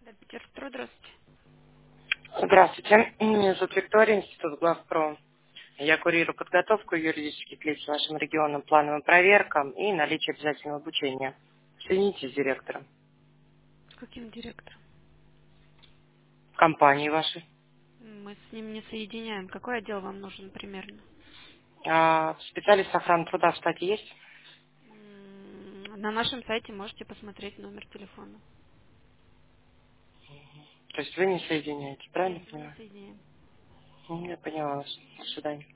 Питерстро, здравствуйте. Здравствуйте. Меня зовут Виктория, Институт Главпро. Я курирую подготовку юридических лиц в нашем регионе, плановым проверкам и наличие обязательного обучения. Соедините с директором С каким директором? компании вашей. Мы с ним не соединяем. Какой отдел вам нужен примерно? Специалист охраны труда в штате есть? На нашем сайте можете посмотреть номер телефона. То есть вы не соединяете, правильно Нет, мы не понимаю? соединяем. Я поняла вас. До свидания.